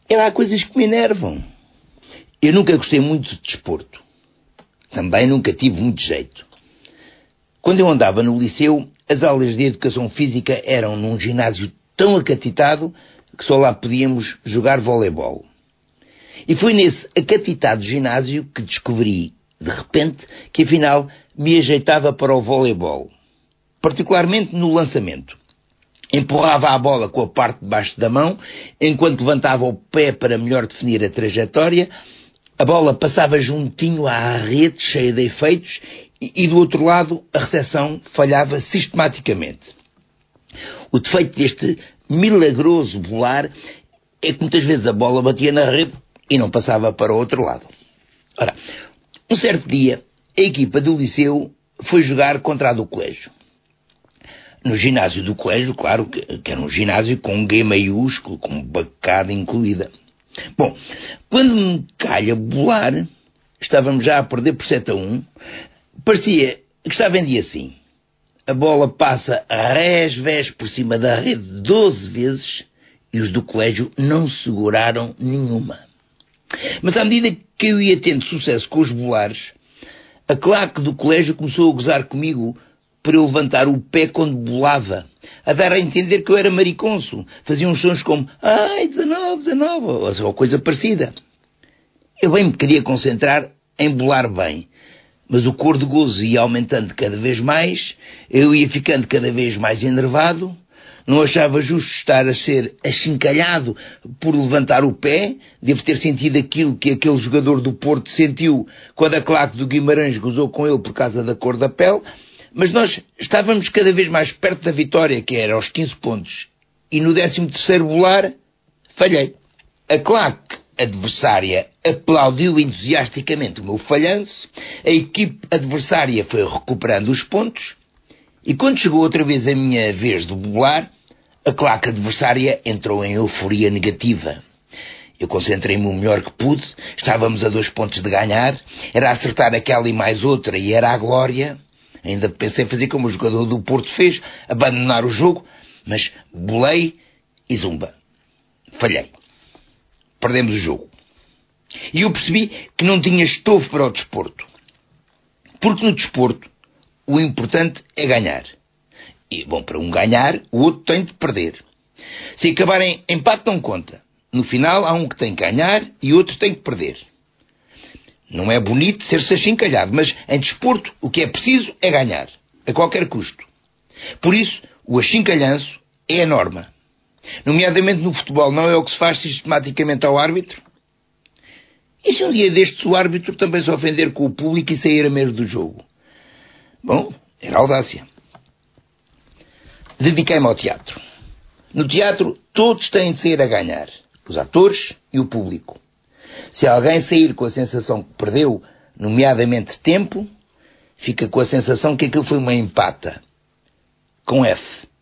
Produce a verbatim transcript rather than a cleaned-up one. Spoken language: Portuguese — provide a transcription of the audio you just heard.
É lá coisas que me enervam. Eu nunca gostei muito de desporto. Também nunca tive muito jeito. Quando eu andava no liceu, as aulas de educação física eram num ginásio tão acatitado que só lá podíamos jogar voleibol. E foi nesse acatitado ginásio que descobri, de repente, que afinal me ajeitava para o voleibol. Particularmente no lançamento. Empurrava a bola com a parte de baixo da mão, enquanto levantava o pé para melhor definir a trajetória. A bola passava juntinho à rede, cheia de efeitos, e, e do outro lado a recepção falhava sistematicamente. O defeito deste milagroso bolar é que muitas vezes a bola batia na rede e não passava para o outro lado. Ora, um certo dia, a equipa do liceu foi jogar contra a do colégio. No ginásio do colégio, claro, que era um ginásio com um G maiúsculo, com bancada incluída. Bom, quando me calha bolar, estávamos já a perder por sete a um, parecia que estava em dia assim. A bola passa a rés-vés por cima da rede doze vezes e os do colégio não seguraram nenhuma. Mas à medida que eu ia tendo sucesso com os bolares, a claque do colégio começou a gozar comigo por eu levantar o pé quando bolava, a dar a entender que eu era mariconso. Fazia uns sons como ai, dezanove, dezanove, ou coisa parecida. Eu bem me queria concentrar em bolar bem, mas o cor de gozo ia aumentando cada vez mais, eu ia ficando cada vez mais enervado, não achava justo estar a ser achincalhado por levantar o pé, devo ter sentido aquilo que aquele jogador do Porto sentiu quando a claque do Guimarães gozou com ele por causa da cor da pele, mas nós estávamos cada vez mais perto da vitória, que era aos quinze pontos, e no décimo terceiro bolar, falhei. A claque adversária aplaudiu entusiasticamente o meu falhanço, a equipe adversária foi recuperando os pontos, e quando chegou outra vez a minha vez de bolar, a claque adversária entrou em euforia negativa. Eu concentrei-me o melhor que pude, estávamos a dois pontos de ganhar, era acertar aquela e mais outra, e era a glória. Ainda pensei em fazer como o jogador do Porto fez, abandonar o jogo, mas bolei e zumba. Falhei. Perdemos o jogo. E eu percebi que não tinha estofo para o desporto. Porque no desporto, o importante é ganhar. E, bom, para um ganhar, o outro tem de perder. Se acabarem empate, não conta. No final, há um que tem que ganhar e o outro tem que perder. Não é bonito ser-se achincalhado, mas em desporto o que é preciso é ganhar, a qualquer custo. Por isso, o achincalhanço é a norma. Nomeadamente no futebol, não é o que se faz sistematicamente ao árbitro? E se um dia destes o árbitro também se ofender com o público e sair a meio do jogo? Bom, era audácia. Dediquei-me ao teatro. No teatro, todos têm de sair a ganhar. Os atores e o público. Se alguém sair com a sensação que perdeu, nomeadamente tempo, fica com a sensação que aquilo foi uma empata. Com F.